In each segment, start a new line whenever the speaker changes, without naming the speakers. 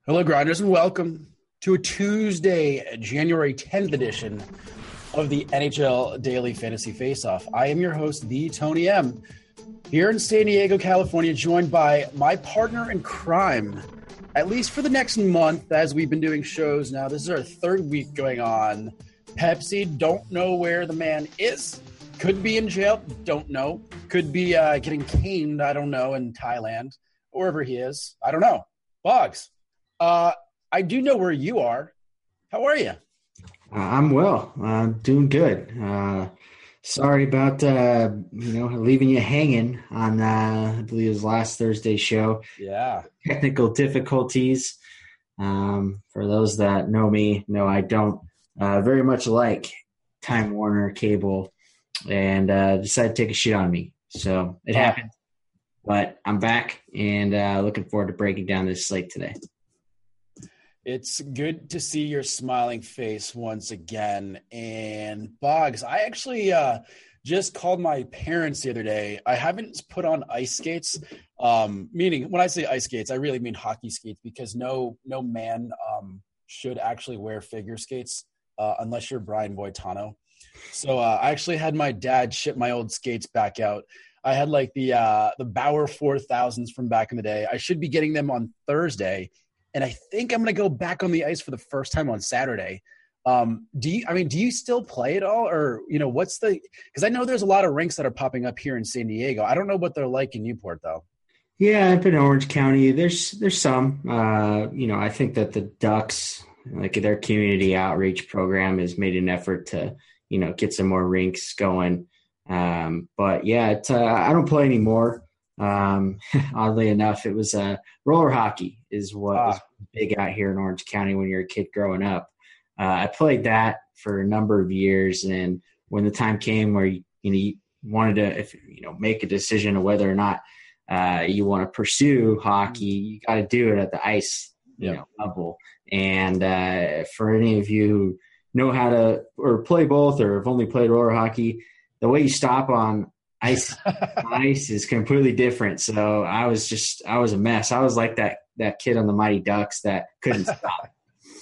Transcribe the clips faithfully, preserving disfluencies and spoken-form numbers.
Hello, Grinders, and welcome to a Tuesday, January tenth edition of the N H L Daily Fantasy Faceoff. I am your host, the Tony M, here in San Diego, California, joined by my partner in crime, at least for the next month, as we've been doing shows now. This is our third week going on. Pepsi, don't know where the man is. Could be in jail, don't know. Could be uh, getting caned, I don't know, in Thailand, or wherever he is. I don't know. Boggs. Uh, I do know where you are. How are you?
Uh, I'm well. I'm doing good. Uh, sorry about uh, you know leaving you hanging on uh, I believe it was last Thursday's show.
Yeah.
Technical difficulties. Um, for those that know me, no, I don't uh, very much like Time Warner Cable, and uh, decided to take a shit on me. So it happened. But I'm back and uh, looking forward to breaking down this slate today.
It's good to see your smiling face once again. And Boggs, I actually uh, just called my parents the other day. I haven't put on ice skates, um, meaning when I say ice skates, I really mean hockey skates, because no no man um, should actually wear figure skates uh, unless you're Brian Boitano. So uh, I actually had my dad ship my old skates back out. I had like the uh, the Bauer four thousands from back in the day. I should be getting them on Thursday. And I think I'm going to go back on the ice for the first time on Saturday. Um, do you, I mean, do you still play at all? Or, you know, what's the – because I know there's a lot of rinks that are popping up here in San Diego. I don't know what they're like in Newport, though.
Yeah, up in Orange County, there's there's some. Uh, you know, I think that the Ducks, like their community outreach program, has made an effort to, you know, get some more rinks going. Um, but, yeah, it, uh, I don't play anymore. Um, oddly enough, it was uh, roller hockey is what ah. was big out here in Orange County when you're a kid growing up. Uh, I played that for a number of years, and when the time came where you, you know you wanted to, if you know, make a decision of whether or not uh, you want to pursue hockey, you got to do it at the ice, you yep. know, level. And uh, for any of you who know how to or play both, or have only played roller hockey, the way you stop on Ice, ice is completely different. So I was just, I was a mess. I was like that that kid on the Mighty Ducks that couldn't stop.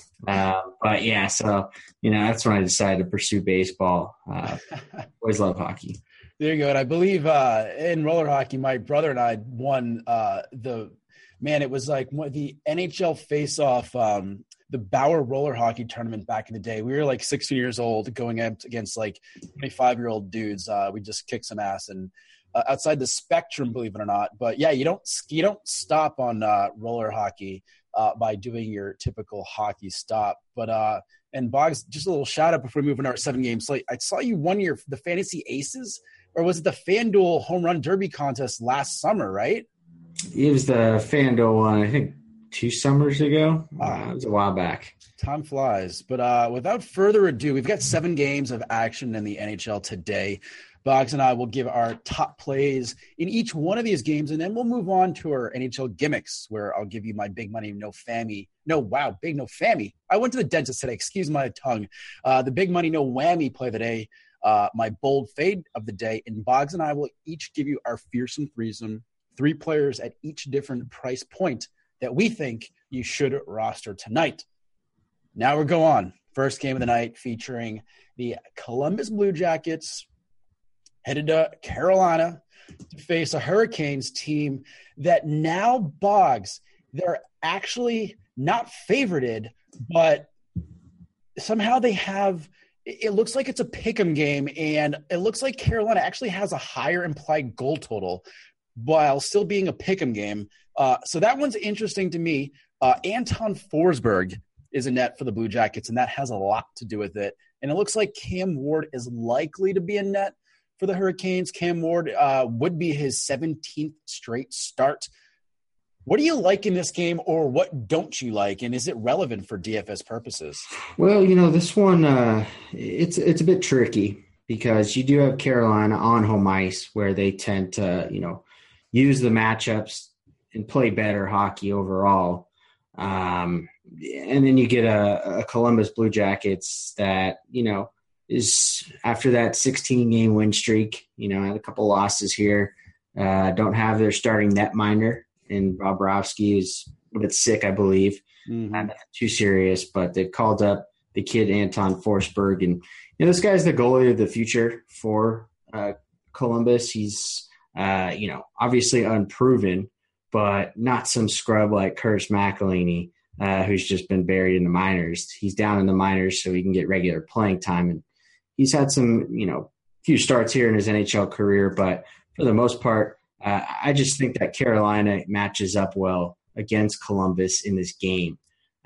Uh, but yeah, so you know that's when I decided to pursue baseball. Uh, always love hockey.
There you go. And I believe uh, in roller hockey, my brother and I won uh, the man. It was like the N H L face-off. Um, the Bauer roller hockey tournament back in the day. We were like sixteen years old going up against like twenty-five-year-old dudes. Uh, we just kicked some ass and uh, outside the spectrum, believe it or not. But yeah, you don't you don't stop on uh, roller hockey uh, by doing your typical hockey stop. But uh, and Boggs, just a little shout out before we move into our seven game slate. I saw you won your the Fantasy Aces, or was it the FanDuel Home Run Derby contest last summer? Right?
It was the FanDuel one, I think. Two summers ago. Uh, it was a while back.
Time flies. But uh, without further ado, we've got seven games of action in the N H L today. Boggs and I will give our top plays in each one of these games, and then we'll move on to our N H L gimmicks, where I'll give you my big money, no fammy. No, wow, big no fammy. I went to the dentist today. Excuse my tongue. Uh, the big money, no whammy play of the day, uh, my bold fade of the day, and Boggs and I will each give you our fearsome threesome, three players at each different price point that we think you should roster tonight. Now we go on. First game of the night featuring the Columbus Blue Jackets headed to Carolina to face a Hurricanes team that now Boggs. They're actually not favorited, but somehow they have – it looks like it's a pick'em game, and it looks like Carolina actually has a higher implied goal total while still being a pick'em game. Uh, so that one's interesting to me. Uh, Anton Forsberg is a net for the Blue Jackets, and that has a lot to do with it. And it looks like Cam Ward is likely to be a net for the Hurricanes. Cam Ward uh, would be his seventeenth straight start. What do you like in this game, or what don't you like, and is it relevant for D F S purposes?
Well, you know, this one, uh, it's it's a bit tricky because you do have Carolina on home ice where they tend to, you know, use the matchups and play better hockey overall. Um, and then you get a, a Columbus Blue Jackets that, you know, is after that sixteen-game win streak, you know, had a couple losses here, uh, don't have their starting netminder, and Bobrovsky is a bit sick, I believe.
Mm-hmm.
Not too serious, but they've called up the kid Anton Forsberg. And you know, this guy's the goalie of the future for uh, Columbus. He's, uh, you know, obviously unproven, but not some scrub like Curtis McElhinney, uh, who's just been buried in the minors. He's down in the minors so he can get regular playing time. And he's had some, you know, few starts here in his N H L career, but for the most part, uh, I just think that Carolina matches up well against Columbus in this game.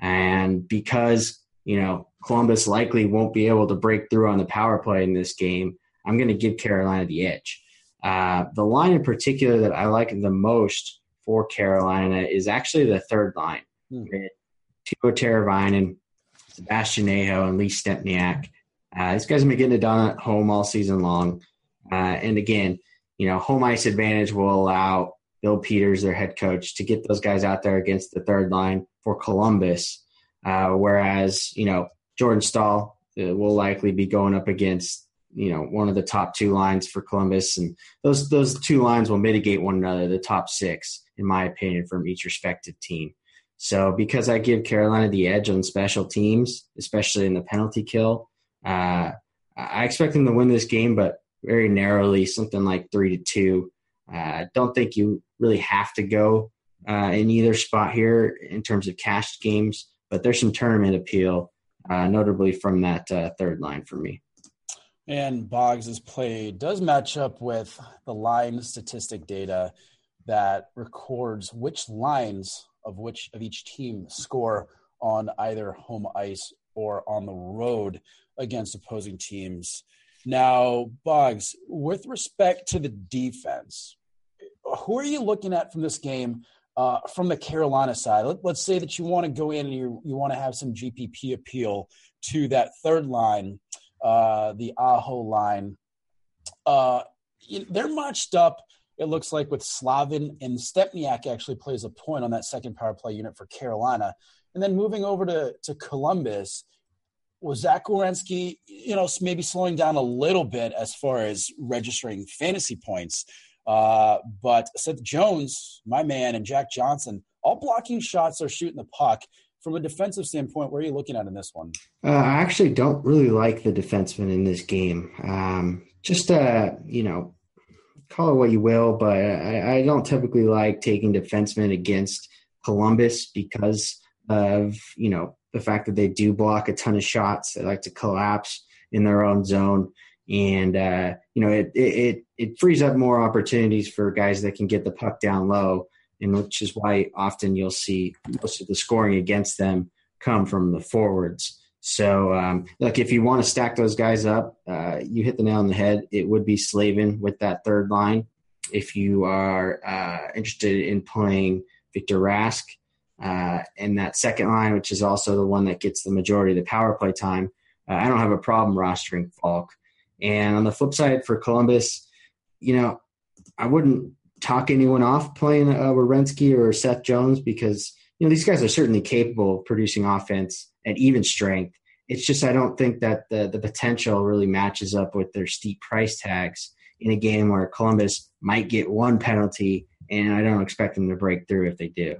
And because, you know, Columbus likely won't be able to break through on the power play in this game, I'm going to give Carolina the edge. Uh, the line in particular that I like the most for Carolina is actually the third line. Hmm. Teuvo Teravainen, Sebastian Aho, and Lee Stempniak. Uh, these guys have been getting it done at home all season long. Uh, and again, you know, home ice advantage will allow Bill Peters, their head coach, to get those guys out there against the third line for Columbus. Uh, whereas, you know, Jordan Staal uh, will likely be going up against, you know, one of the top two lines for Columbus. And those those two lines will mitigate one another, the top six, in my opinion, from each respective team. So because I give Carolina the edge on special teams, especially in the penalty kill, uh, I expect them to win this game, but very narrowly, something like three to two. I uh, don't think you really have to go uh, in either spot here in terms of cashed games, but there's some tournament appeal, uh, notably from that uh, third line for me.
And Boggs' play does match up with the line statistic data that records which lines of which of each team score on either home ice or on the road against opposing teams. Now, Boggs, with respect to the defense, who are you looking at from this game uh, from the Carolina side? Let, let's say that you want to go in and you, you want to have some G P P appeal to that third line, uh, the Aho line. Uh, they're matched up, it looks like, with Slavin, and Stempniak actually plays a point on that second power play unit for Carolina. And then moving over to, to Columbus, was Zach Werenski, you know, maybe slowing down a little bit as far as registering fantasy points. Uh, but Seth Jones, my man, and Jack Johnson, all blocking shots or shooting the puck. From a defensive standpoint, where are you looking at in this one?
Uh, I actually don't really like the defenseman in this game. Um, just, uh, you know, call it what you will, but I, I don't typically like taking defensemen against Columbus because of, you know, the fact that they do block a ton of shots. They like to collapse in their own zone. And, uh, you know, it, it, it frees up more opportunities for guys that can get the puck down low, and which is why often you'll see most of the scoring against them come from the forwards. So, um, look, if you want to stack those guys up, uh, you hit the nail on the head. It would be Slavin with that third line. If you are uh, interested in playing Victor Rask, Uh, and that second line, which is also the one that gets the majority of the power play time, uh, I don't have a problem rostering Falk. And on the flip side for Columbus, you know, I wouldn't talk anyone off playing uh, Werenski or Seth Jones because, you know, these guys are certainly capable of producing offense at even strength. It's just I don't think that the, the potential really matches up with their steep price tags in a game where Columbus might get one penalty, and I don't expect them to break through if they do.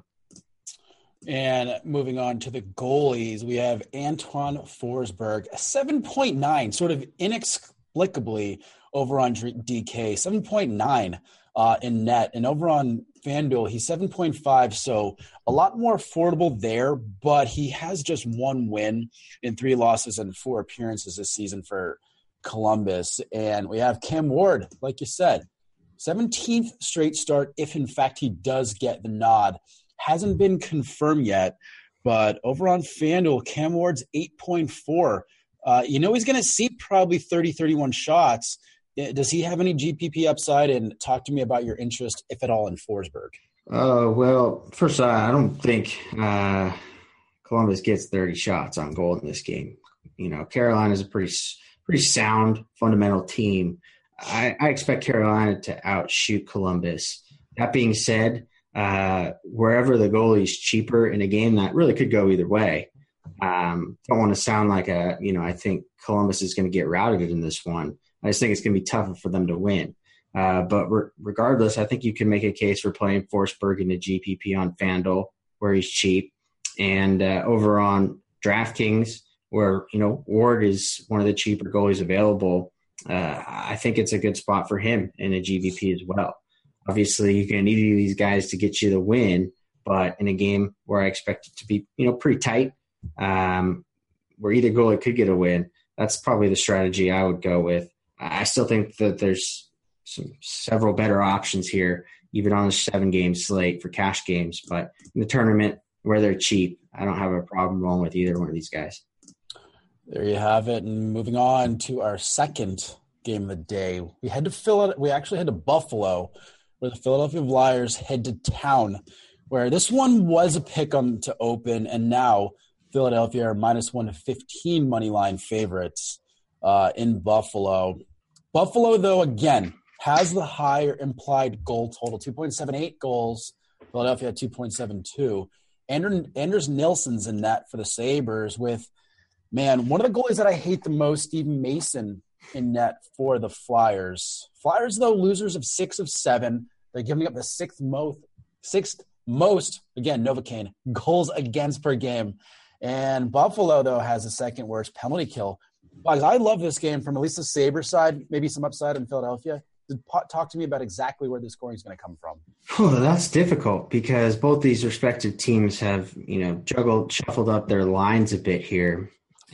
And moving on to the goalies, we have Anton Forsberg, a seven point nine, sort of inexplicably over on D K, seven point nine uh, in net. And over on FanDuel, he's seven point five, so a lot more affordable there, but he has just one win in three losses and four appearances this season for Columbus. And we have Cam Ward, like you said, seventeenth straight start if, in fact, he does get the nod. Hasn't been confirmed yet, but over on FanDuel, Cam Ward's eight point four. Uh, you know he's going to see probably thirty, thirty-one shots. Does he have any G P P upside? And talk to me about your interest, if at all, in Forsberg.
Uh, well, first, uh, I don't think uh, Columbus gets thirty shots on goal in this game. You know, Carolina is a pretty pretty sound, fundamental team. I, I expect Carolina to outshoot Columbus. That being said, Uh, wherever the goalie's cheaper in a game, that really could go either way. Um, don't want to sound like a, you know, I think Columbus is going to get routed in this one. I just think it's going to be tougher for them to win. Uh, but re- regardless, I think you can make a case for playing Forsberg in the G P P on FanDuel, where he's cheap. And uh, over on DraftKings, where, you know, Ward is one of the cheaper goalies available, uh, I think it's a good spot for him in a G V P as well. Obviously, you can need either of these guys to get you the win, but in a game where I expect it to be, you know, pretty tight, um, where either goalie could get a win, that's probably the strategy I would go with. I still think that there's some several better options here, even on a seven-game slate for cash games. But in the tournament where they're cheap, I don't have a problem rolling with either one of these guys.
There you have it. And moving on to our second game of the day, we had to fill it. We actually had to Buffalo, where the Philadelphia Flyers head to town, where this one was a pick 'em to open, and now Philadelphia are minus one to fifteen money line favorites uh, in Buffalo. Buffalo, though, again, has the higher implied goal total, two point seven eight goals. Philadelphia at two point seven two. Ander, Anders Nilsson's in net for the Sabres with, man, one of the goalies that I hate the most, Steven Mason, in net for the Flyers. Flyers, though, losers of six of seven. They're giving up the sixth most, sixth most, again, Novocaine, goals against per game. And Buffalo, though, has the second worst penalty kill. Guys, I love this game from at least the Sabres side, maybe some upside in Philadelphia. Talk to me about exactly where the scoring is going to come from.
Oh, that's difficult because both these respective teams have, you know, juggled, shuffled up their lines a bit here.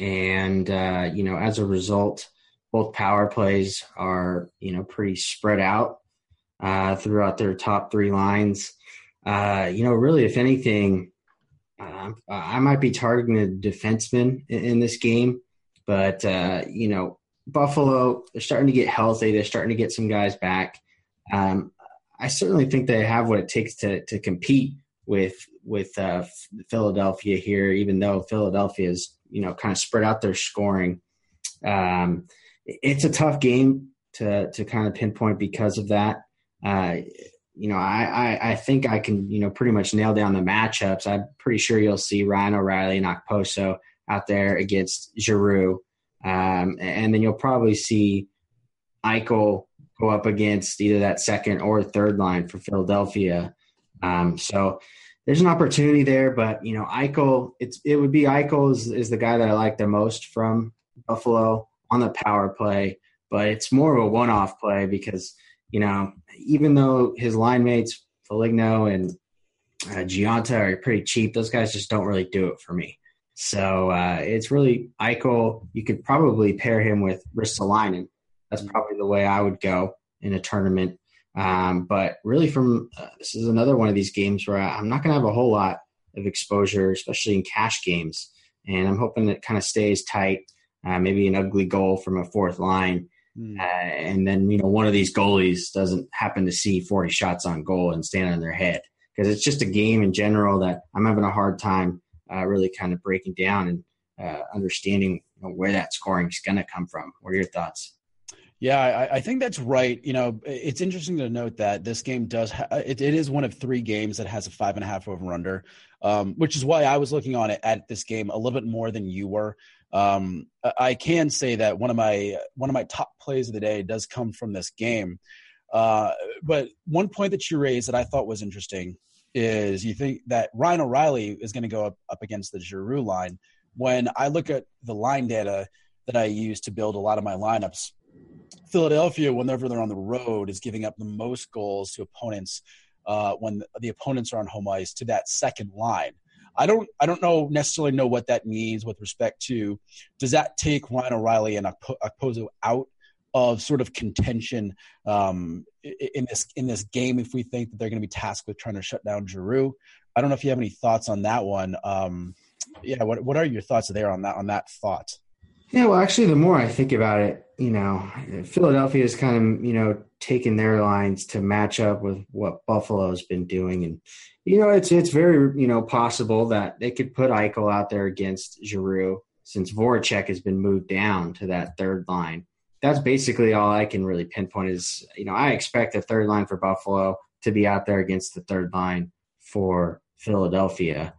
And, uh, you know, as a result, both power plays are, you know, pretty spread out uh, throughout their top three lines. Uh, you know, really, if anything, uh, I might be targeting a defenseman in, in this game. But, uh, you know, Buffalo, they're starting to get healthy. They're starting to get some guys back. Um, I certainly think they have what it takes to to compete with with uh, Philadelphia here, even though Philadelphia is, you know, kind of spread out their scoring. Um, it's a tough game to to kind of pinpoint because of that. Uh, you know, I, I, I think I can, you know, pretty much nail down the matchups. I'm pretty sure you'll see Ryan O'Reilly and Okposo out there against Giroux. Um, and then you'll probably see Eichel go up against either that second or third line for Philadelphia. Um, so there's an opportunity there, but, you know, Eichel, it's, it would be Eichel is, is the guy that I like the most from Buffalo on the power play, but it's more of a one-off play because, you know, even though his line mates, Foligno and uh, Giunta are pretty cheap, those guys just don't really do it for me. So uh, it's really Eichel. You could probably pair him with Ristolainen. That's probably the way I would go in a tournament. Um, but really from uh, this is another one of these games where I, I'm not going to have a whole lot of exposure, especially in cash games. And I'm hoping it kind of stays tight, uh, maybe an ugly goal from a fourth line. Mm. Uh, and then, you know, one of these goalies doesn't happen to see forty shots on goal and stand on their head. Because it's just a game in general that I'm having a hard time Uh, really kind of breaking down and uh, understanding, you know, where that scoring is going to come from. What are your thoughts?
Yeah, I, I think that's right. You know, it's interesting to note that this game does ha- it, it is one of three games that has a five and a half over under, um, which is why I was looking on it at this game a little bit more than you were. Um, I can say that one of my one of my top plays of the day does come from this game. Uh, but one point that you raised that I thought was interesting is you think that Ryan O'Reilly is going to go up, up against the Giroux line. When I look at the line data that I use to build a lot of my lineups, Philadelphia, whenever they're on the road, is giving up the most goals to opponents uh, when the opponents are on home ice to that second line. I don't I don't know necessarily know what that means with respect to, does that take Ryan O'Reilly and Okposo out of sort of contention um, in this in this game if we think that they're going to be tasked with trying to shut down Giroux? I don't know if you have any thoughts on that one. Um, yeah, what what are your thoughts there on that on that thought?
Yeah, well, actually, the more I think about it, you know, Philadelphia is kind of, you know, taking their lines to match up with what Buffalo's been doing. And, you know, it's it's very, you know, possible that they could put Eichel out there against Giroux since Voracek has been moved down to that third line. That's basically all I can really pinpoint is, you know, I expect the third line for Buffalo to be out there against the third line for Philadelphia.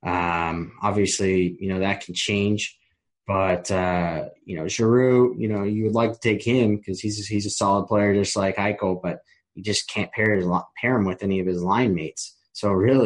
Um, obviously, you know, that can change. But, uh, you know, Giroux, you know, you would like to take him because he's, he's a solid player just like Eichel, but you just can't pair, his, pair him with any of his line mates. So really,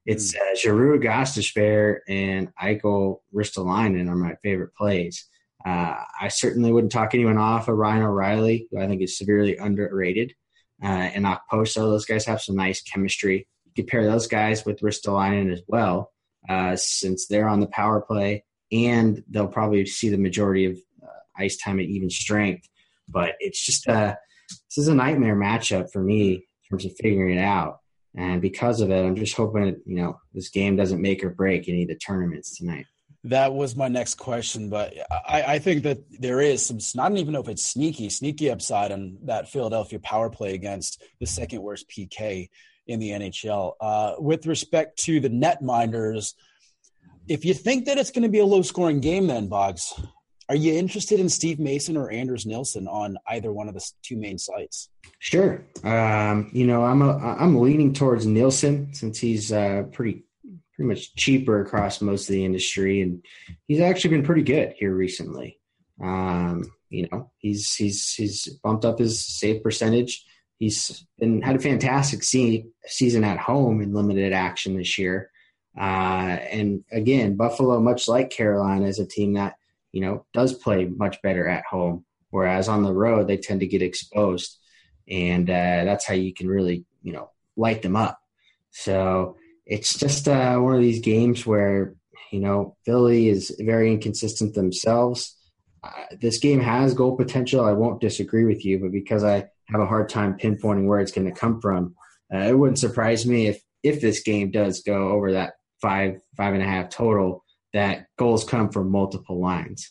It's uh, Giroux, Gostisbehere, and Eichel Ristolainen are my favorite plays. Uh, I certainly wouldn't talk anyone off of Ryan O'Reilly, who I think is severely underrated, uh, and Okposo. Those guys have some nice chemistry. You compare those guys with Ristolainen as well, uh, since they're on the power play, and they'll probably see the majority of uh, ice time at even strength. But it's just a this is a nightmare matchup for me in terms of figuring it out. And because of it, I'm just hoping, you know, this game doesn't make or break any of the tournaments tonight.
That was my next question, but I, I think that there is some, I don't even know if it's sneaky, sneaky upside on that Philadelphia power play against the second worst P K in the N H L. Uh, with respect to the netminders, if you think that it's going to be a low-scoring game then, Boggs, are you interested in Steve Mason or Anders Nilsson on either one of the two main sites?
Sure. Um, you know, I'm a, I'm leaning towards Nilsson since he's uh, pretty pretty much cheaper across most of the industry, and he's actually been pretty good here recently. Um, you know, he's he's he's bumped up his save percentage. He's been had a fantastic se- season at home in limited action this year. Uh, and again, Buffalo, much like Carolina, is a team that, you know, does play much better at home, whereas on the road they tend to get exposed. And uh, that's how you can really, you know, light them up. So it's just uh, one of these games where, you know, Philly is very inconsistent themselves. Uh, this game has goal potential. I won't disagree with you, but because I have a hard time pinpointing where it's going to come from, uh, it wouldn't surprise me if, if this game does go over that five, five and a half total, that goals come from multiple lines.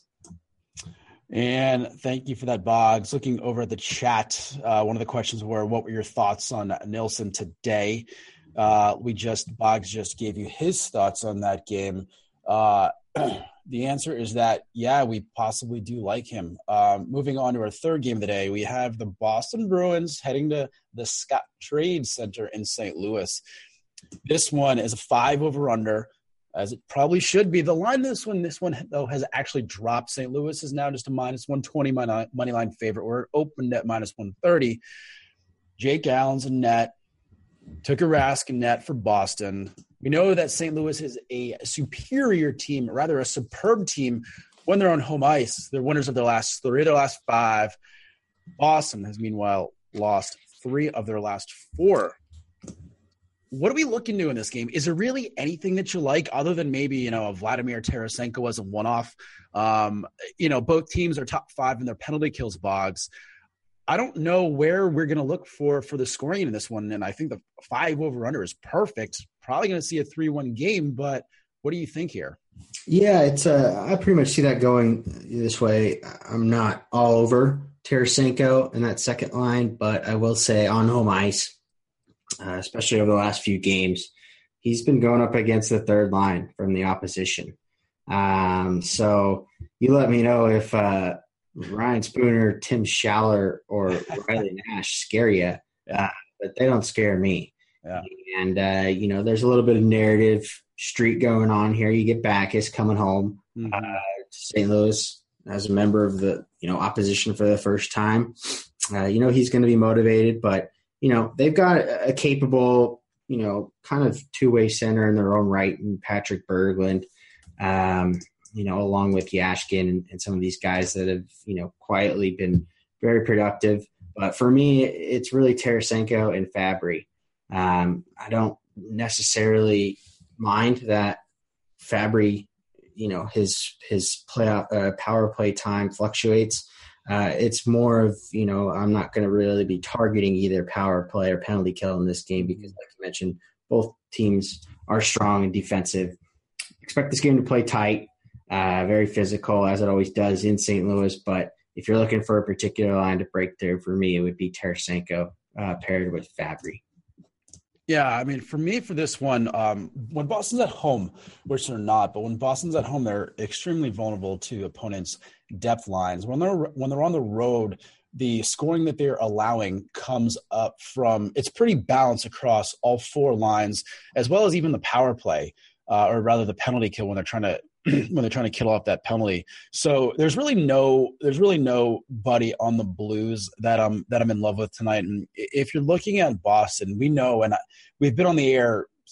And thank you for that, Boggs. Looking over at the chat, uh, one of the questions were, what were your thoughts on Nilsson today? Uh, we just, Boggs just gave you his thoughts on that game. Uh, the answer is that, yeah, we possibly do like him. Um, moving on to our third game of the day, we have the Boston Bruins heading to the Scott Trade Center in Saint Louis. This one is a five over under, as it probably should be. The line this one, this one though, has actually dropped. Saint Louis is now just a minus one twenty money line favorite. We're opened at minus one thirty. Jake Allen's in net. Tuukka Rask in net for Boston. We know that Saint Louis is a superior team, rather a superb team when they're on home ice. They're winners of their last three of their last five. Boston has meanwhile lost three of their last four. What are we looking to in this game? Is there really anything that you like other than maybe, you know, Vladimir Tarasenko as a one-off? Um, you know, both teams are top five in their penalty kills, Boggs. I don't know where we're going to look for for the scoring in this one, and I think the five over-under is perfect. Probably going to see a three one game, but what do you think here?
Yeah, it's uh, I pretty much see that going this way. I'm not all over Tarasenko in that second line, but I will say on home ice, Uh, especially over the last few games, he's been going up against the third line from the opposition. Um, so you let me know if uh, Ryan Spooner, Tim Schaller, or Riley Nash scare you, uh, but they don't scare me.
Yeah.
And, uh, you know, there's a little bit of narrative streak going on here. You get Backes coming home mm-hmm. uh, to Saint Louis as a member of the, you know, opposition for the first time. Uh, you know, he's going to be motivated, but you know, they've got a capable, you know, kind of two-way center in their own right in Patrick Berglund, um, you know, along with Yashkin and, and some of these guys that have, you know, quietly been very productive. But for me, it's really Tarasenko and Fabry. Um, I don't necessarily mind that Fabry, you know, his his play uh, power play time fluctuates. Uh, it's more of, you know, I'm not going to really be targeting either power play or penalty kill in this game because, like you mentioned, both teams are strong and defensive. Expect this game to play tight, uh, very physical, as it always does in Saint Louis. But if you're looking for a particular line to break through, for me, it would be Tarasenko uh, paired with Fabry.
Yeah, I mean, for me, for this one, um, when Boston's at home, which they're not, but when Boston's at home, they're extremely vulnerable to opponents' depth lines. When they're when they're on the road, the scoring that they're allowing comes up from – it's pretty balanced across all four lines, as well as even the power play, uh, or rather the penalty kill when they're trying to when they're trying to kill off that penalty. So there's really no there's really nobody on the Blues that I'm that I'm in love with tonight. And if you're looking at Boston, we know, and we've been on the air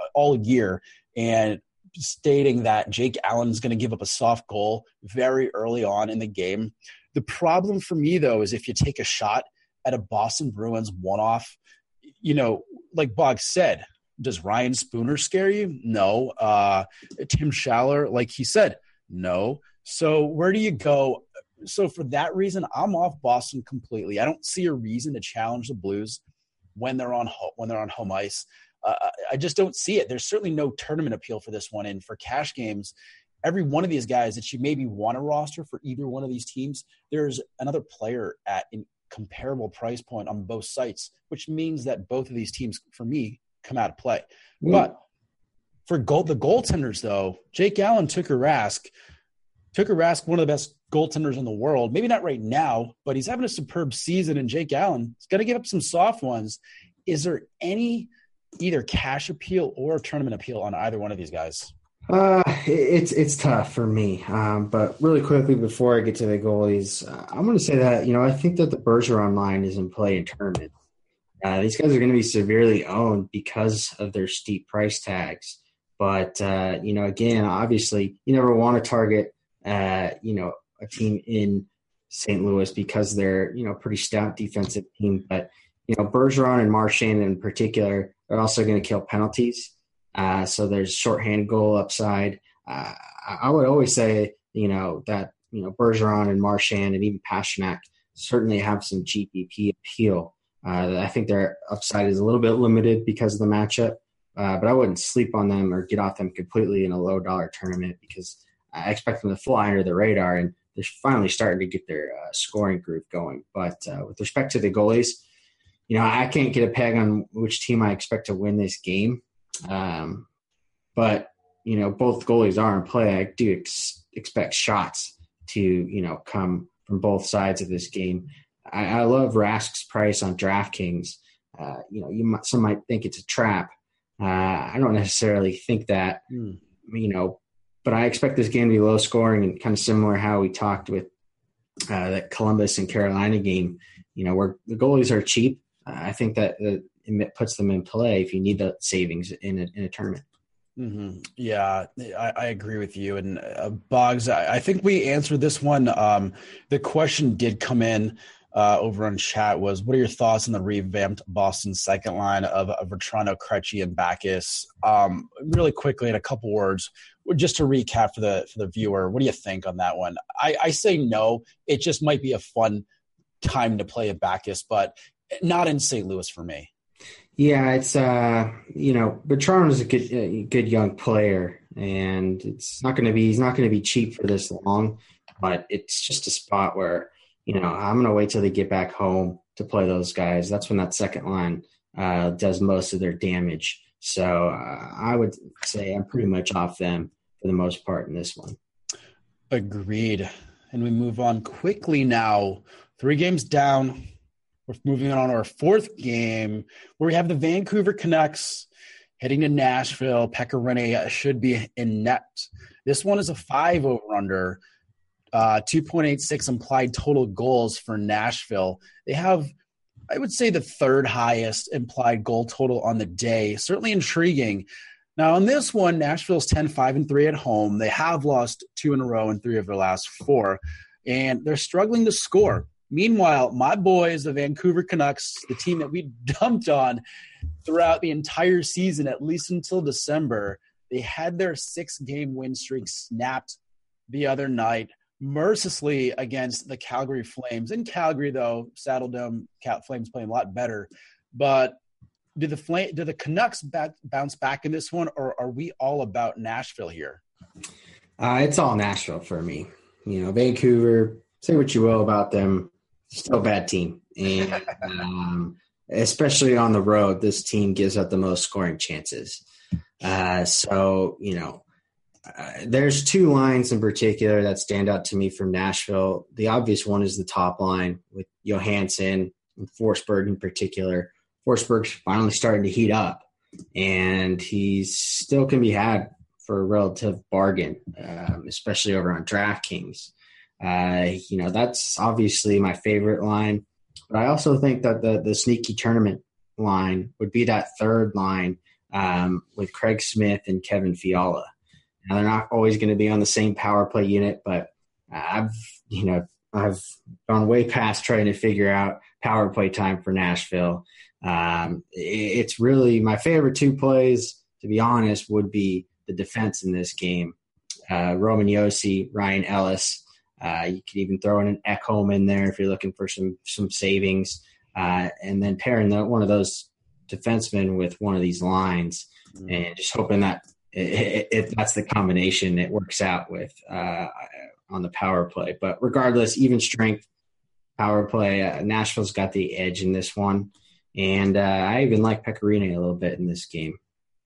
all year and stating that Jake Allen is going to give up a soft goal very early on in the game. The problem for me, though, is if you take a shot at a Boston Bruins one-off, you know, like Bog said, does Ryan Spooner scare you? No. Uh, Tim Schaller, like he said, no. So where do you go? So for that reason, I'm off Boston completely. I don't see a reason to challenge the Blues when they're on ho- when they're on home ice. Uh, I just don't see it. There's certainly no tournament appeal for this one. And for cash games, every one of these guys that you maybe want to roster for either one of these teams, there's another player at a comparable price point on both sites, which means that both of these teams, for me, come out of play. Mm. But for goal, the goaltenders, though, Jake Allen, Tuukka Rask, Tuukka Rask, one of the best goaltenders in the world. Maybe not right now, but he's having a superb season, and Jake Allen is going to give up some soft ones. Is there any either cash appeal or tournament appeal on either one of these guys?
Uh, it's it's tough for me. Um, but really quickly before I get to the goalies, uh, I'm going to say that, you know, I think that the Bergeron line is in play in tournament. Uh, these guys are going to be severely owned because of their steep price tags. But, uh, you know, again, obviously you never want to target, uh, you know, a team in Saint Louis because they're, you know, pretty stout defensive team. But, you know, Bergeron and Marchand in particular are also going to kill penalties. Uh, so there's shorthand goal upside. Uh, I would always say, you know, that, you know, Bergeron and Marchand and even Pastrnak certainly have some G P P appeal. Uh, I think their upside is a little bit limited because of the matchup, uh, but I wouldn't sleep on them or get off them completely in a low dollar tournament because I expect them to fly under the radar, and they're finally starting to get their uh, scoring groove going. But uh, with respect to the goalies, you know, I can't get a peg on which team I expect to win this game. Um, but, you know, both goalies are in play. I do ex- expect shots to, you know, come from both sides of this game. I, I love Rask's price on DraftKings. Uh, you know, you might, some might think it's a trap. Uh, I don't necessarily think that, mm. you know, but I expect this game to be low scoring and kind of similar how we talked with uh, that Columbus and Carolina game, you know, where the goalies are cheap. Uh, I think that uh, it puts them in play if you need the savings in a, in a tournament.
Mm-hmm. Yeah, I, I agree with you. And uh, Boggs, I, I think we answered this one. Um, the question did come in uh, over on chat was, what are your thoughts on the revamped Boston second line of, of Vetrano, Krejci, and Backes? Um, really quickly, in a couple words, just to recap for the for the viewer, what do you think on that one? I, I say no. It just might be a fun time to play a Backes, but not in Saint Louis for me.
Yeah, it's uh, you know, Vetrano is a good, a good young player, and it's not going to be he's not going to be cheap for this long, but it's just a spot where, you know, I'm going to wait till they get back home to play those guys. That's when that second line uh, does most of their damage. So uh, I would say I'm pretty much off them for the most part in this one.
Agreed. And we move on quickly now. Three games down. We're moving on to our fourth game where we have the Vancouver Canucks heading to Nashville. Pekka Rinne should be in net. This one is a five over-under, uh, two point eight six implied total goals for Nashville. They have, I would say, the third highest implied goal total on the day. Certainly intriguing. Now, on this one, Nashville's ten five and three at home. They have lost two in a row in three of their last four, and they're struggling to score. Meanwhile, my boys, the Vancouver Canucks, the team that we dumped on throughout the entire season, at least until December, they had their six-game win streak snapped the other night, mercilessly against the Calgary Flames. In Calgary, though, Saddledome Flames playing a lot better. But do the Flame, do the Canucks back, bounce back in this one, or are we all about Nashville here?
Uh, it's all Nashville for me. You know, Vancouver, say what you will about them, still a bad team. And um, especially on the road, this team gives up the most scoring chances. Uh, so, you know, uh, there's two lines in particular that stand out to me from Nashville. The obvious one is the top line with Johansson and Forsberg in particular. Forsberg's finally starting to heat up, and he's still can be had for a relative bargain, um, especially over on DraftKings. Uh, you know, that's obviously my favorite line, but I also think that the, the sneaky tournament line would be that third line um, with Craig Smith and Kevin Fiala. Now, they're not always going to be on the same power play unit, but I've, you know, I've gone way past trying to figure out power play time for Nashville. Um, it's really my favorite two plays, to be honest, would be the defense in this game. Uh, Roman Josi, Ryan Ellis. Uh, you could even throw in an Ekholm in there if you're looking for some some savings. Uh, and then pairing the, one of those defensemen with one of these lines mm-hmm. and just hoping that if that's the combination it works out with uh, on the power play. But regardless, even strength power play, uh, Nashville's got the edge in this one. And uh, I even like Pekka Rinne a little bit in this game.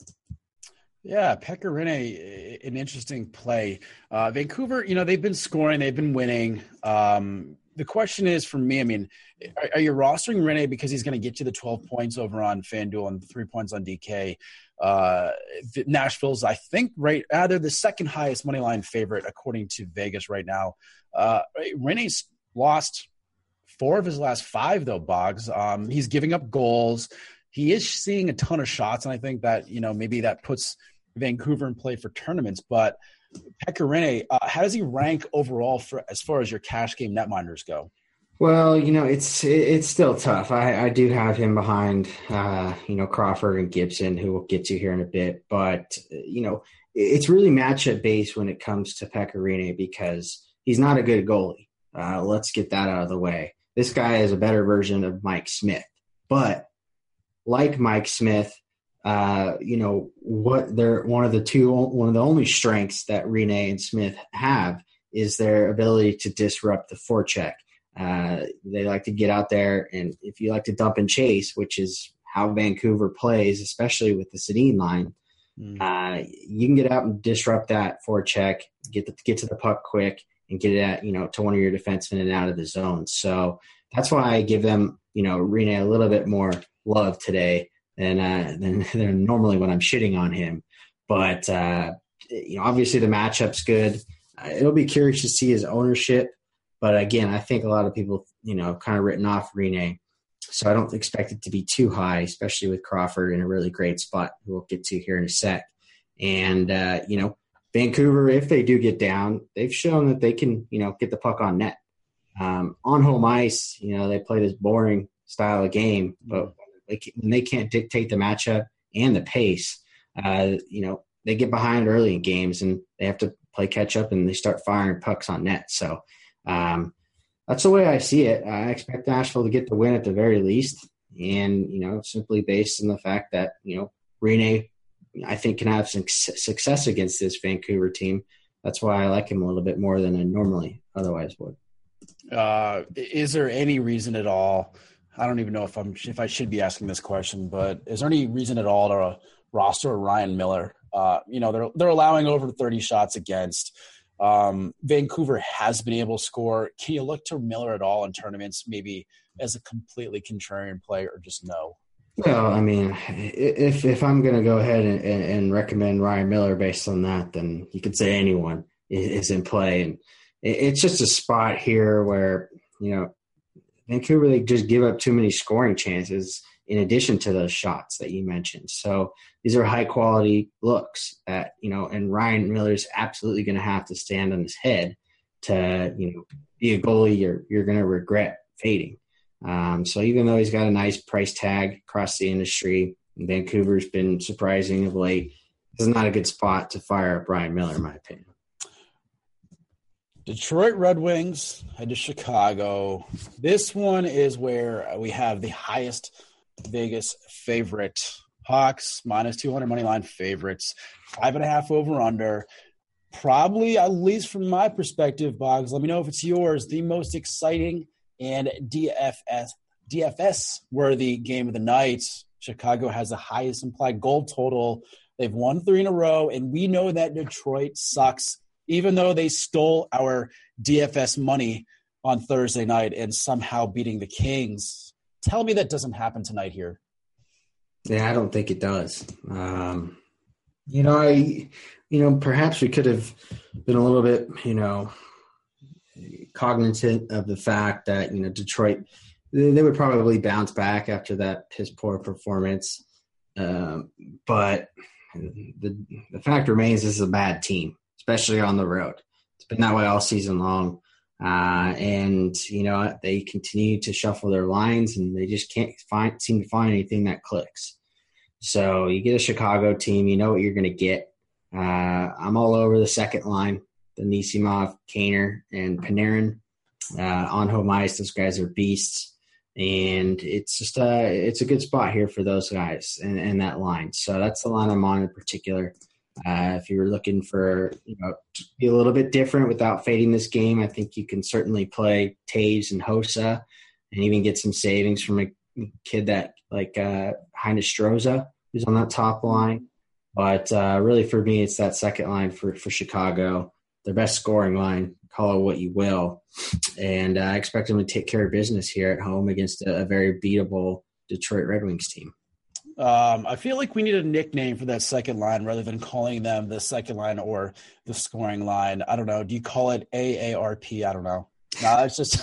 Yeah, Pekka Rinne, an interesting play. Uh, Vancouver, you know, they've been scoring, they've been winning. Um, the question is for me, I mean, are, are you rostering Rinne because he's going to get you the twelve points over on FanDuel and three points on D K? Uh, Nashville's, I think, right, uh, they're the second highest money line favorite according to Vegas right now. Uh, Rinne's lost four of his last five, though, Boggs. Um, he's giving up goals. He is seeing a ton of shots, and I think that, you know, maybe that puts Vancouver in play for tournaments. But Pekka Rinne, uh, how does he rank overall for as far as your cash game netminders go?
Well, you know, it's it's still tough. I, I do have him behind, uh, you know, Crawford and Gibson, who we'll get to here in a bit. But, you know, it's really matchup based when it comes to Pekka Rinne because he's not a good goalie. Uh, let's get that out of the way. This guy is a better version of Mike Smith. But like Mike Smith, uh, you know, what they're one of the two, one of the only strengths that Rinne and Smith have is their ability to disrupt the forecheck. Uh, they like to get out there, and if you like to dump and chase, which is how Vancouver plays, especially with the Sedin line, mm. uh, you can get out and disrupt that forecheck, get the, get to the puck quick, and get it at, you know, to one of your defensemen and out of the zone. So that's why I give them, you know, Rinne a little bit more love today than uh, than, than normally when I'm shitting on him. But uh, you know, obviously the matchup's good. Uh, it'll be curious to see his ownership. But again, I think a lot of people, you know, kind of written off Rinne. So I don't expect it to be too high, especially with Crawford in a really great spot, who we'll get to here in a sec. And, uh, you know, Vancouver, if they do get down, they've shown that they can, you know, get the puck on net. Um, on home ice, you know, they play this boring style of game, but when they can't dictate the matchup and the pace, uh, you know, they get behind early in games and they have to play catch up and they start firing pucks on net. So, Um, that's the way I see it. I expect Nashville to get the win at the very least. And, you know, simply based on the fact that, you know, Rinne, I think, can have some success against this Vancouver team. That's why I like him a little bit more than I normally otherwise would.
Uh, is there any reason at all? I don't even know if I'm, if I should be asking this question, but is there any reason at all to uh, roster Ryan Miller? Uh, you know, they're, they're allowing over thirty shots against. Um, Vancouver has been able to score. Can you look to Miller at all in tournaments, maybe as a completely contrarian play, or just no?
Well, I mean, if if I'm going to go ahead and, and, and recommend Ryan Miller based on that, then you could say anyone is in play. And it's just a spot here where, you know, Vancouver, they just give up too many scoring chances in addition to those shots that you mentioned. So these are high quality looks that, you know, and Ryan Miller's absolutely going to have to stand on his head to, you know, be a goalie you're, you're going to regret fading. Um, so even though he's got a nice price tag across the industry, and Vancouver's been surprising of late, this is not a good spot to fire up Ryan Miller, in my opinion.
Detroit Red Wings head to Chicago. This one is where we have the highest Vegas favorite. Hawks minus two hundred money line favorites, five and a half over under. Probably, at least from my perspective, Boggs, let me know if it's yours, the most exciting and D F S D F S worthy game of the night. Chicago has the highest implied goal total. They've won three in a row, and we know that Detroit sucks, even though they stole our D F S money on Thursday night and somehow beating the Kings. Tell me that doesn't happen tonight here.
Yeah, I don't think it does. Um, you know, I, you know, perhaps we could have been a little bit, you know, cognizant of the fact that, you know, Detroit, they, they would probably bounce back after that piss poor performance Um, but the, the fact remains this is a bad team, especially on the road. It's been that way all season long. Uh, and, you know, they continue to shuffle their lines, and they just can't find seem to find anything that clicks. So you get a Chicago team, you know what you're going to get. Uh, I'm all over the second line, the Nisimov, Kaner, and Panarin. Uh, on home ice, those guys are beasts. And it's just a, it's a good spot here for those guys and, and that line. So that's the line I'm on in particular. Uh, if you're looking for, you know, to be a little bit different without fading this game, I think you can certainly play Taves and Hossa and even get some savings from a kid that like uh, Heine Stroza, who's on that top line. But uh, really for me, it's that second line for, for Chicago, their best scoring line, call it what you will. And uh, I expect them to take care of business here at home against a, a very beatable Detroit Red Wings team.
Um, I feel like we need a nickname for that second line rather than calling them the second line or the scoring line. I don't know. Do you call it A A R P? I don't know. No, it's just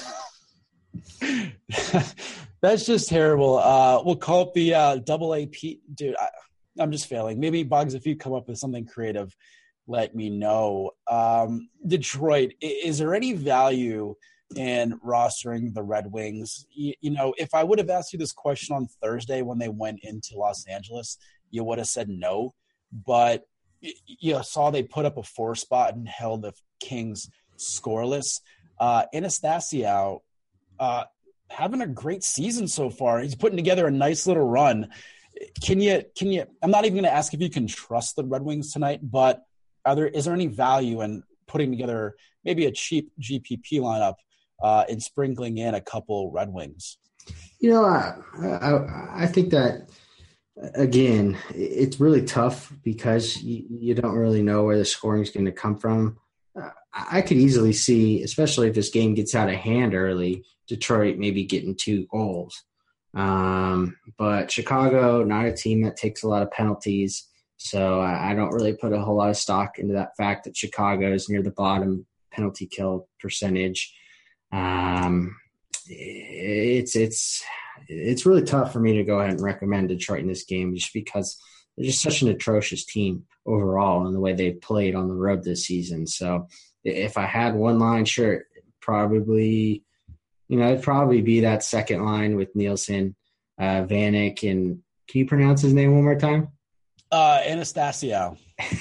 that's just terrible. Uh, we'll call it the uh, double A P. Dude, I, I'm just failing. Maybe, Boggs, if you come up with something creative, let me know. Um, Detroit, is there any value in rostering the Red Wings? You, you know, if I would have asked you this question on Thursday when they went into Los Angeles, you would have said no. But you, you saw they put up a four spot and held the Kings scoreless. Uh, Anastasiou uh, having a great season so far. He's putting together a nice little run. Can you? Can you? I'm not even going to ask if you can trust the Red Wings tonight, but are there? Is there any value in putting together maybe a cheap G P P lineup uh, and sprinkling in a couple Red Wings?
You know, I, I, I think that, again, it's really tough because you, you don't really know where the scoring is going to come from. Uh, I could easily see, especially if this game gets out of hand early, Detroit maybe getting two goals. Um, but Chicago, not a team that takes a lot of penalties. So I, I don't really put a whole lot of stock into that fact that Chicago is near the bottom penalty kill percentage. Um, it's, it's, it's really tough for me to go ahead and recommend Detroit in this game just because they're just such an atrocious team overall in the way they've played on the road this season. So if I had one line, sure, probably, you know, it'd probably be that second line with Nielsen, uh, Vanek, and can you pronounce his name one more time?
Uh, Anastasiou.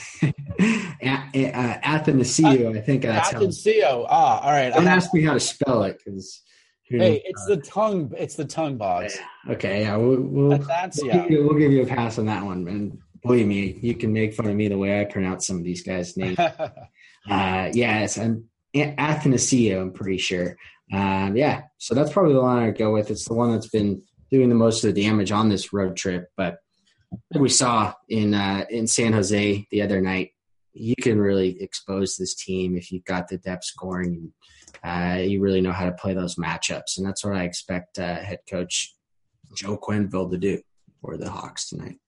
A- uh, Athanasiou, I think that's how.
Athanasiou. Ah, all right.
Don't ask me how to spell it because.
Hey, it's the tongue. It's the tongue, Boggs.
Okay, yeah, we'll, we'll, we'll, give you, we'll give you a pass on that one. And believe me, you can make fun of me the way I pronounce some of these guys' names. uh, yeah, it's an Athanasiou, I'm pretty sure. Um, yeah, so that's probably the line I'd go with. It's the one that's been doing the most of the damage on this road trip. But we saw in uh, in San Jose the other night, you can really expose this team if you've got the depth scoring. Uh, you really know how to play those matchups, and that's what I expect uh, head coach Joe Quenneville to do for the Hawks tonight.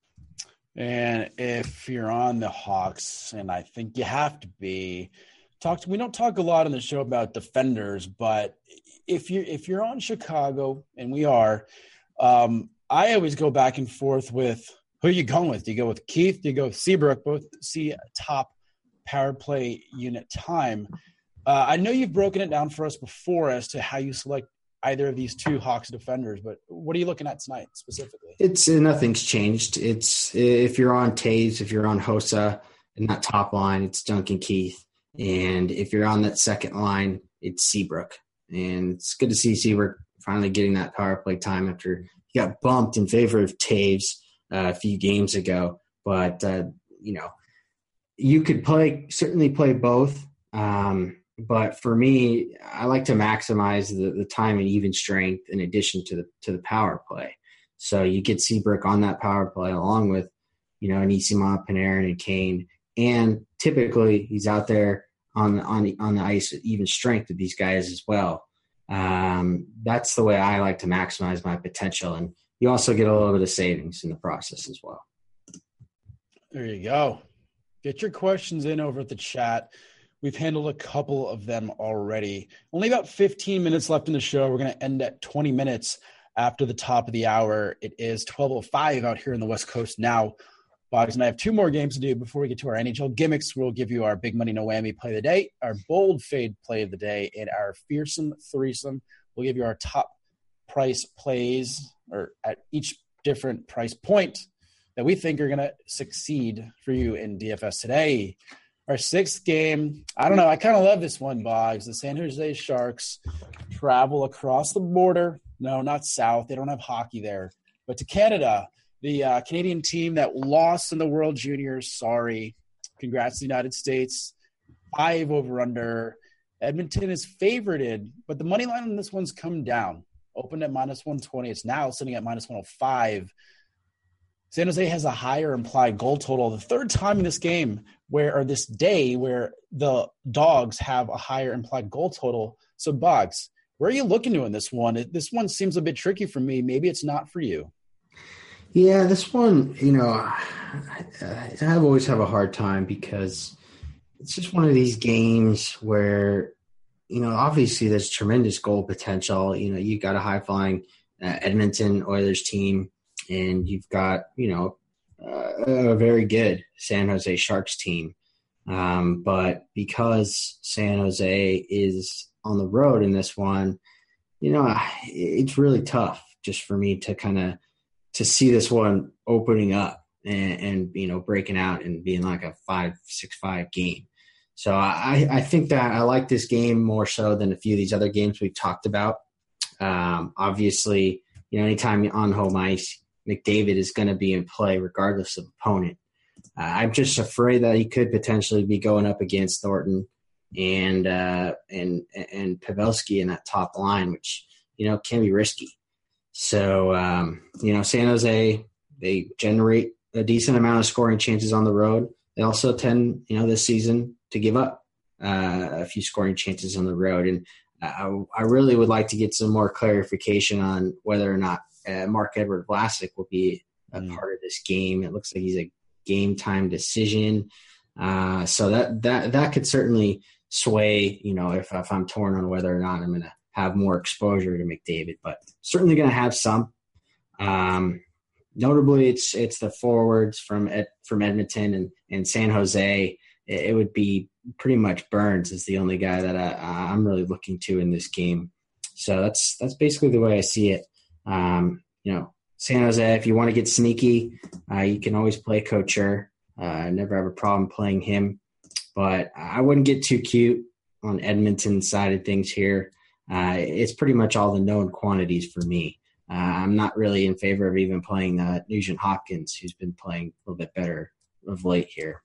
And if you're on the Hawks, and I think you have to be, talk. To, we don't talk a lot on the show about defenders, but if you if you're on Chicago, and we are, um, I always go back and forth with who are you going with? Do you go with Keith? Do you go with Seabrook? Both see top power play unit time. Uh, I know you've broken it down for us before as to how you select either of these two Hawks defenders, but what are you looking at tonight specifically?
It's uh, nothing's changed. It's if you're on Taves, if you're on Hossa, and that top line, it's Duncan Keith, and if you're on that second line, it's Seabrook. And it's good to see Seabrook finally getting that power play time after he got bumped in favor of Taves uh, a few games ago. But uh, you know, you could play certainly play both. Um, But for me, I like to maximize the, the time and even strength in addition to the to the power play. So you get Seabrook on that power play along with, you know, Anisimov, Panarin, and Kane. And typically he's out there on on the, on the ice at even strength with these guys as well. Um, that's the way I like to maximize my potential. And you also get a little bit of savings in the process as well.
There you go. Get your questions in over at the chat. We've handled a couple of them already. Only about fifteen minutes left in the show. We're going to end at twenty minutes after the top of the hour. It is twelve oh five out here in the West Coast now. Boggs and I have two more games to do before we get to our N H L gimmicks. We'll give you our big money no whammy play of the day, our bold fade play of the day, and our fearsome threesome. We'll give you our top price plays, or at each different price point that we think are going to succeed for you in D F S today. Our sixth game, I don't know, I kind of love this one, Boggs. The San Jose Sharks travel across the border. No, not south. They don't have hockey there. But to Canada, the uh, Canadian team that lost in the World Juniors. Sorry. Congrats to the United States. Five over under. Edmonton is favorited, but the money line on this one's come down. Opened at minus one twenty. It's now sitting at minus one oh five. San Jose has a higher implied goal total. The third time in this game where, or this day, where the Dogs have a higher implied goal total. So, Boggs, where are you looking to in this one? This one seems a bit tricky for me. Maybe it's not for you.
Yeah, this one, you know, I, I always have a hard time because it's just one of these games where, you know, obviously there's tremendous goal potential. You know, you've got a high-flying uh, Edmonton Oilers team, and you've got, you know, uh, a very good San Jose Sharks team. Um, but because San Jose is on the road in this one, you know, it's really tough just for me to kind of to see this one opening up and, and, you know, breaking out and being like a five, six, five game. So I, I think that I like this game more so than a few of these other games we've talked about. Um, obviously, you know, anytime on home ice, McDavid is going to be in play regardless of opponent. Uh, I'm just afraid that he could potentially be going up against Thornton and uh, and and Pavelski in that top line, which, you know, can be risky. So, um, you know, San Jose, they generate a decent amount of scoring chances on the road. They also tend, you know, this season to give up uh, a few scoring chances on the road. And I, I really would like to get some more clarification on whether or not uh, Marc-Edouard Vlasic will be a mm. part of this game. It looks like he's a game time decision. Uh, so that, that, that could certainly sway, you know, if, if I'm torn on whether or not I'm going to have more exposure to McDavid, but certainly going to have some. Um, notably, it's it's the forwards from Ed, from Edmonton and, and San Jose. It, it would be pretty much Burns is the only guy that I, I'm really looking to in this game. So that's that's basically the way I see it. Um, you know, San Jose, if you want to get sneaky, uh, you can always play Couture. Uh, I never have a problem playing him, but I wouldn't get too cute on Edmonton's side of things here. Uh, it's pretty much all the known quantities for me. Uh, I'm not really in favor of even playing uh, Nugent Hopkins, who's been playing a little bit better of late here.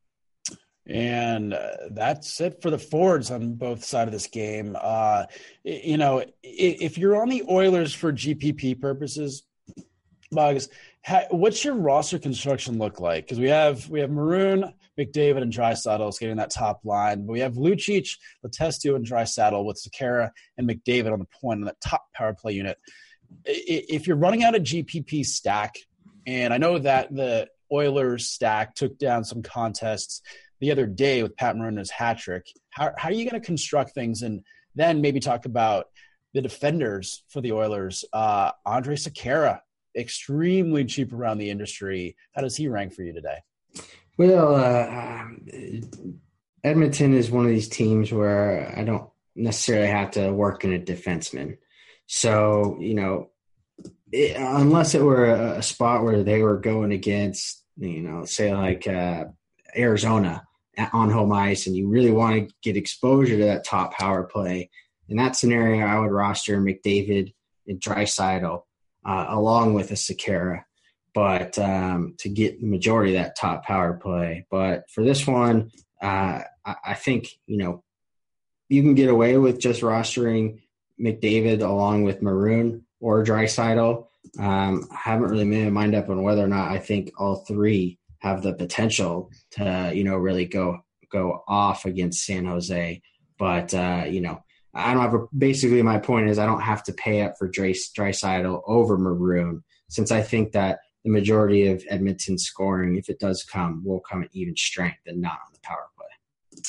And uh, that's it for the forwards on both sides of this game. Uh, you know, if you're on the Oilers for G P P purposes, Boggs, what's your roster construction look like? Because we have we have Maroon, McDavid, and Draisaitl getting that top line. But we have Lucic, Letestu, and Draisaitl with Sekera and McDavid on the point on that top power play unit. If you're running out a G P P stack, and I know that the Oilers stack took down some contests the other day with Pat Maroon's hat trick, how, how are you going to construct things? And then maybe talk about the defenders for the Oilers. Uh, Andre Sekera, extremely cheap around the industry. How does he rank for you today?
Well, uh, Edmonton is one of these teams where I don't necessarily have to work in a defenseman. So, you know, it, unless it were a, a spot where they were going against, you know, say like uh, Arizona on home ice and you really want to get exposure to that top power play, in that scenario, I would roster McDavid and Draisaitl uh, along with a Sekera. But um, to get the majority of that top power play. But for this one, uh, I, I think, you know, you can get away with just rostering McDavid along with Maroon or Draisaitl. Um, I haven't really made my mind up on whether or not I think all three have the potential to, you know, really go go off against San Jose. But, uh, you know, I don't have a – basically my point is I don't have to pay up for Draisaitl over Maroon, since I think that the majority of Edmonton's scoring, if it does come, will come at even strength and not on the power play.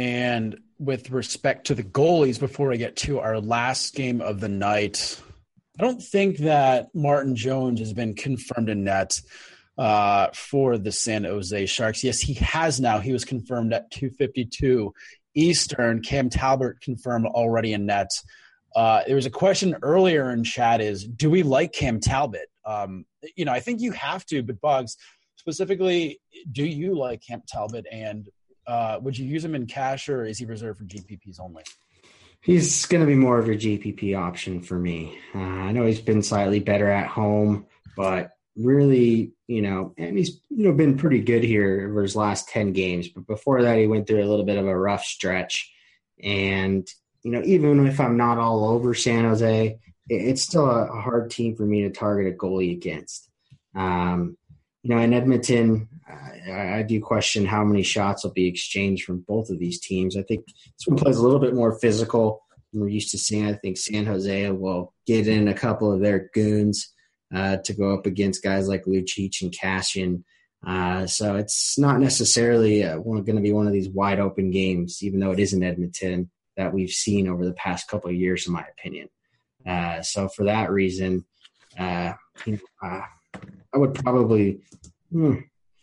And with respect to the goalies, before I get to our last game of the night, I don't think that Martin Jones has been confirmed in net uh, for the San Jose Sharks. Yes, he has now. He was confirmed at two fifty-two Eastern. Cam Talbot confirmed already in net. Uh, there was a question earlier in chat is, do we like Cam Talbot? Um, you know, I think you have to, but Bugs, specifically, do you like Cam Talbot, and uh, would you use him in cash, or is he reserved for G P Ps only?
He's going to be more of a G P P option for me. Uh, I know he's been slightly better at home, but really, you know, and he's, you know, been pretty good here over his last ten games. But before that, he went through a little bit of a rough stretch. And, you know, even if I'm not all over San Jose, it's still a hard team for me to target a goalie against. Um, you know, in Edmonton, I, I do question how many shots will be exchanged from both of these teams. I think this one plays a little bit more physical than we're used to seeing. I think San Jose will get in a couple of their goons uh, to go up against guys like Lucic and Kassian. Uh, so it's not necessarily uh, going to be one of these wide open games, even though it is in Edmonton, that we've seen over the past couple of years, in my opinion. Uh, so for that reason, uh, you know, uh, I would probably hmm,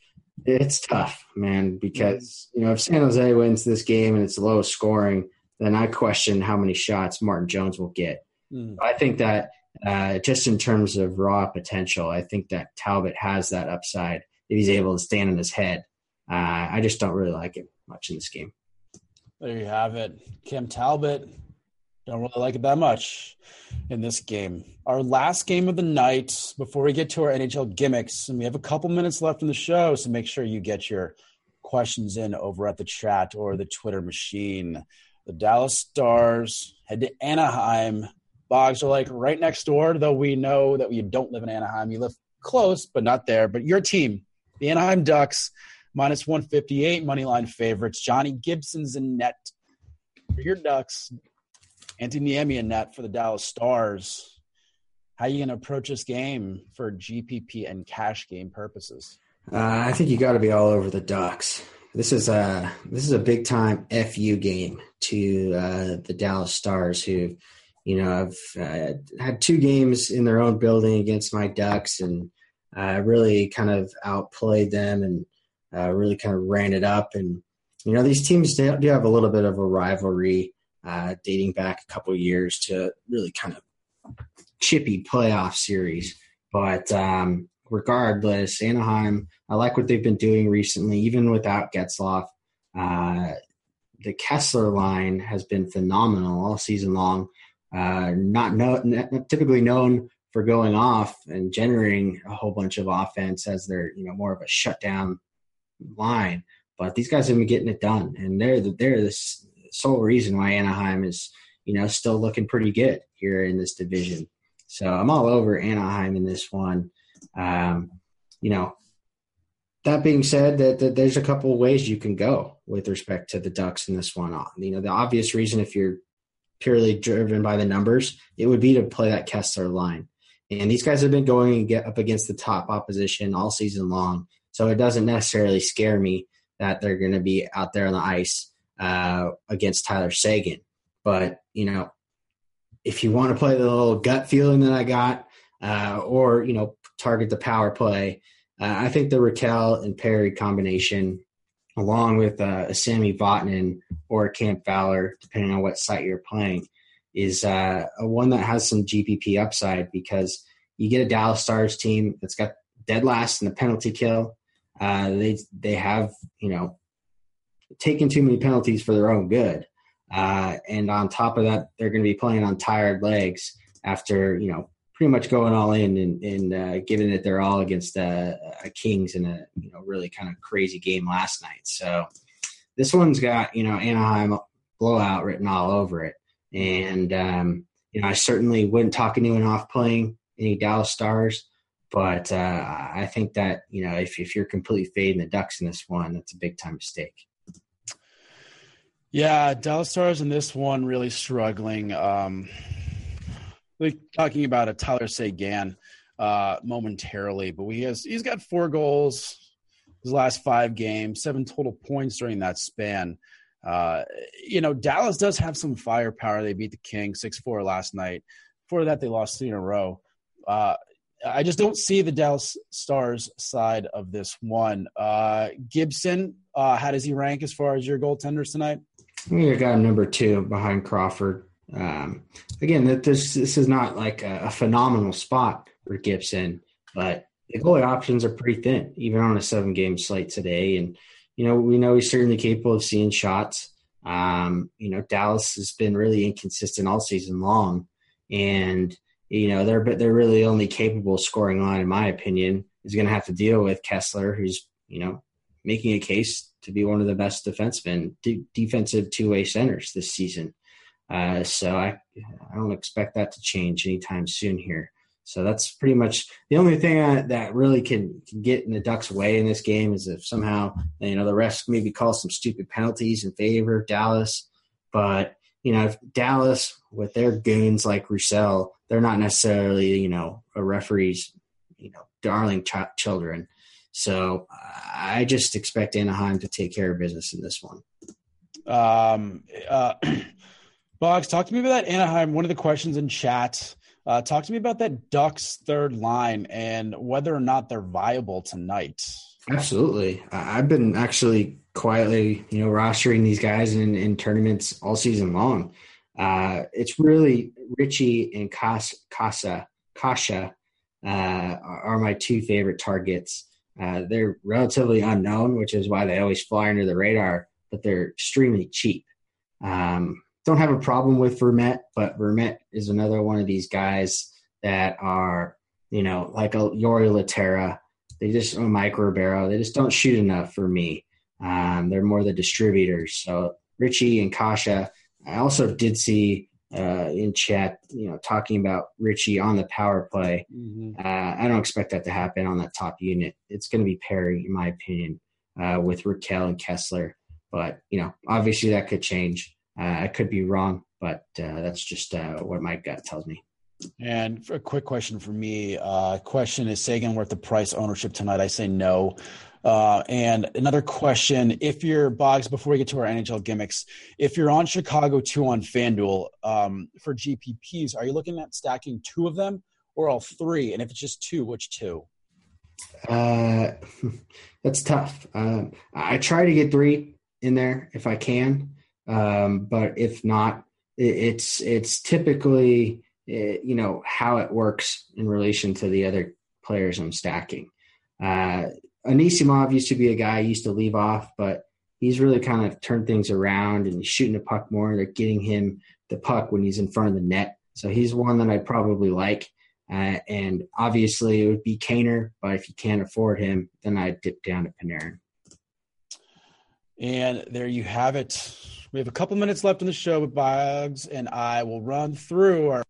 – it's tough, man, because, you know, if San Jose wins this game and it's low scoring, then I question how many shots Martin Jones will get. Mm. I think that uh, just in terms of raw potential, I think that Talbot has that upside if he's able to stand on his head. Uh, I just don't really like him much in this game.
There you have it. Cam Talbot. Don't really like it that much in this game. Our last game of the night before we get to our N H L gimmicks, and we have a couple minutes left in the show, so make sure you get your questions in over at the chat or the Twitter machine. The Dallas Stars head to Anaheim. Boggs are like right next door, though we know that you don't live in Anaheim. You live close, but not there. But your team, the Anaheim Ducks, minus one fifty-eight, moneyline favorites. Johnny Gibson's in net for your Ducks. Antti Niemi in net for the Dallas Stars. How are you going to approach this game for G P P and cash game purposes?
Uh, I think you got to be all over the Ducks. This is a this is a big time F U game to uh, the Dallas Stars, who, you know, have uh, had two games in their own building against my Ducks, and uh, really kind of outplayed them and uh, really kind of ran it up. And you know, these teams do have a little bit of a rivalry. Uh, dating back a couple of years to really kind of chippy playoff series. But um, regardless, Anaheim, I like what they've been doing recently, even without Getzlaf. Uh, the Kessler line has been phenomenal all season long. Uh, not, no, not typically known for going off and generating a whole bunch of offense as they're, you know, more of a shutdown line. But these guys have been getting it done, and they're the, they're this sole reason why Anaheim is, you know, still looking pretty good here in this division. So I'm all over Anaheim in this one. Um, you know, that being said, that, that there's a couple of ways you can go with respect to the Ducks in this one. You know, the obvious reason, if you're purely driven by the numbers, it would be to play that Kessler line. And these guys have been going and get up against the top opposition all season long. So it doesn't necessarily scare me that they're going to be out there on the ice Uh, against Tyler Seguin. But, you know, if you want to play the little gut feeling that I got, uh, or, you know, target the power play, uh, I think the Raquel and Perry combination, along with uh, a Sammy Vatanen or a Camp Fowler, depending on what site you're playing, is uh, a one that has some G P P upside, because you get a Dallas Stars team that's got dead last in the penalty kill. Uh, they they have, you know, taking too many penalties for their own good. Uh, and on top of that, they're going to be playing on tired legs after, you know, pretty much going all in and, and uh, giving it their all against uh, a Kings in a, you know, really kind of crazy game last night. So this one's got, you know, Anaheim blowout written all over it. And, um, you know, I certainly wouldn't talk anyone off playing any Dallas Stars, but uh, I think that, you know, if, if you're completely fading the Ducks in this one, that's a big time mistake.
Yeah, Dallas Stars in this one really struggling. Um, like talking about a Tyler Seguin uh, momentarily, but he has he's got four goals his last five games, seven total points during that span. Uh, you know, Dallas does have some firepower. They beat the Kings six four last night. Before that, they lost three in a row. Uh, I just don't see the Dallas Stars side of this one. Uh, Gibson, uh, how does he rank as far as your goaltenders tonight?
We got number two behind Crawford. Um, again, that this this is not like a, a phenomenal spot for Gibson, but the goalie options are pretty thin, even on a seven-game slate today. And you know, we know he's certainly capable of seeing shots. Um, you know, Dallas has been really inconsistent all season long, and you know they're they're really only capable of scoring on, in my opinion, is going to have to deal with Kessler, who's you know making a case to be one of the best defensemen, d- defensive two-way centers this season. Uh, so I, I don't expect that to change anytime soon here. So that's pretty much the only thing I, that really can, can get in the Ducks' way in this game is if somehow, you know, the refs maybe call some stupid penalties in favor of Dallas. But, you know, if Dallas, with their goons like Roussel, they're not necessarily, you know, a referee's, you know, darling ch- children. So I just expect Anaheim to take care of business in this one.
Um, uh, Boggs, talk to me about that Anaheim. One of the questions in chat, uh, talk to me about that Ducks third line and whether or not they're viable tonight.
Absolutely. I've been actually quietly, you know, rostering these guys in, in tournaments all season long. Uh, it's really Ritchie and Casa, Kasha uh, are my two favorite targets. Uh, they're relatively unknown, which is why they always fly under the radar, but they're extremely cheap. Um, don't have a problem with Vermette, but Vermette is another one of these guys that are, you know, like a Yori Laterra. They just, or Mike Ribeiro, they just don't shoot enough for me. Um, they're more the distributors. So Ritchie and Kasha. I also did see uh, in chat, you know, talking about Ritchie on the power play. Mm-hmm. Uh, I don't expect that to happen on that top unit. It's going to be Perry, in my opinion, uh, with Raquel and Kessler. But, you know, obviously that could change. Uh, I could be wrong, but uh, that's just uh, what my gut tells me.
And a quick question for me. Uh, question, is Seguin worth the price ownership tonight? I say no. Uh, and another question, if you're, Boggs, before we get to our N H L gimmicks, if you're on Chicago two on FanDuel um, for G P Ps, are you looking at stacking two of them or all three? And if it's just two, which two?
Uh, that's tough. Um, I try to get three in there if I can. Um, but if not, it, it's, it's typically, it, you know, how it works in relation to the other players I'm stacking. Uh, Anisimov used to be a guy I used to leave off, but he's really kind of turned things around and he's shooting the puck more. They're getting him the puck when he's in front of the net. So he's one that I'd probably like. Uh, and obviously it would be Kaner, but if you can't afford him, then I'd dip down to Panarin.
And there you have it. We have a couple minutes left in the show with Boggs, and I will run through our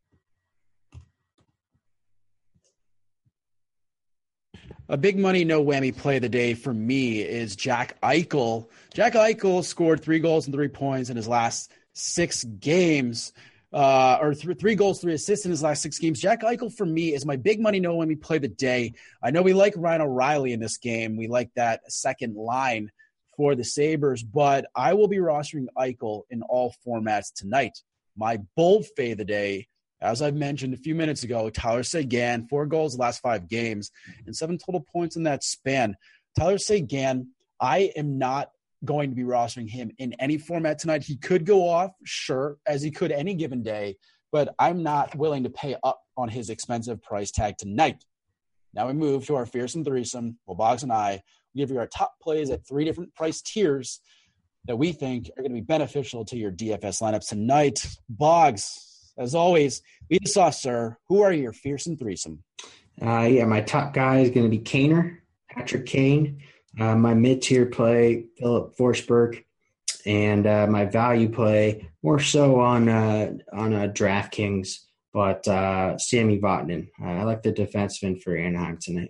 A big money, no whammy play of the day for me is Jack Eichel. Jack Eichel scored three goals and three points in his last six games, uh, or th- three goals, three assists in his last six games. Jack Eichel for me is my big money, no whammy play of the day. I know we like Ryan O'Reilly in this game. We like that second line for the Sabres, but I will be rostering Eichel in all formats tonight. My bold fade of the day, as I've mentioned a few minutes ago, Tyler Seguin, four goals the last five games and seven total points in that span. Tyler Seguin, I am not going to be rostering him in any format tonight. He could go off, sure, as he could any given day, but I'm not willing to pay up on his expensive price tag tonight. Now we move to our fearsome threesome. Well, Boggs and I will give you our top plays at three different price tiers that we think are going to be beneficial to your D F S lineups tonight. Boggs, as always, lead us off, sir. Who are your fearsome threesome?
Uh, yeah, my top guy is going to be Kaner, Patrick Kane. Uh, my mid-tier play, Philip Forsberg. And uh, my value play, more so on uh, on uh, DraftKings, but uh, Sammy Vatanen. Uh, I like the defenseman for Anaheim tonight.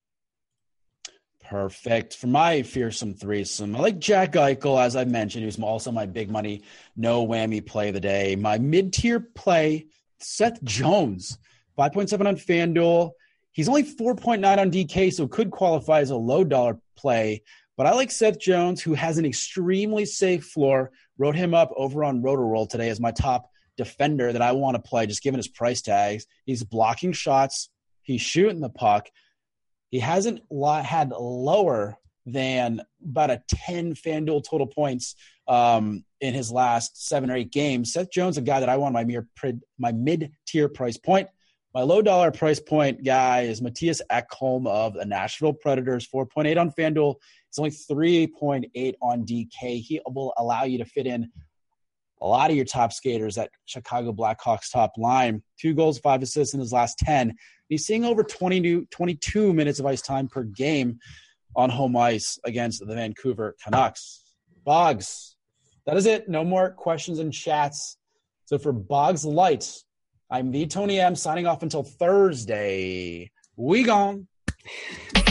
Perfect. For my fearsome threesome, I like Jack Eichel, as I mentioned. He was also my big money, no whammy play of the day. My mid-tier play, Seth Jones, five point seven on FanDuel. He's only four point nine on D K, so could qualify as a low-dollar play. But I like Seth Jones, who has an extremely safe floor. Wrote him up over on Roto-Roll today as my top defender that I want to play, just given his price tags. He's blocking shots. He's shooting the puck. He hasn't had lower than about a ten FanDuel total points um, in his last seven or eight games. Seth Jones, a guy that I want my mere my mid-tier price point. My low-dollar price point guy is Matthias Ekholm of the Nashville Predators, four point eight on FanDuel. It's only three point eight on D K. He will allow you to fit in a lot of your top skaters at Chicago Blackhawks top line. Two goals, five assists in his last ten. He's seeing over twenty-two, twenty-two minutes of ice time per game on home ice against the Vancouver Canucks. Boggs, that is it. No more questions and chats. So for Boggs Lights, I'm the Tony M signing off until Thursday. We gone.